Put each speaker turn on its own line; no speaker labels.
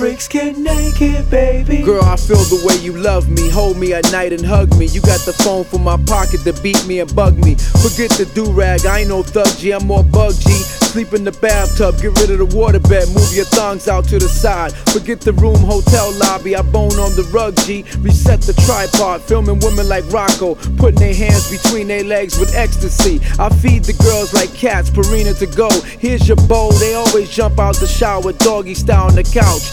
freaks get naked, baby.
Girl, I feel the way you love me. Hold me at night and hug me. You got the phone from my pocket to beat me and bug me. Forget the do-rag, I ain't no thug G, I'm more bug G. Sleep in the bathtub, get rid of the waterbed. Move your thongs out to the side. Forget the room, hotel lobby, I bone on the rug G. Reset the tripod, filming women like Rocco, putting their hands between their legs with ecstasy. I feed the girls like cats, Purina to go. Here's your bowl, they always jump out the shower, doggy style on the couch.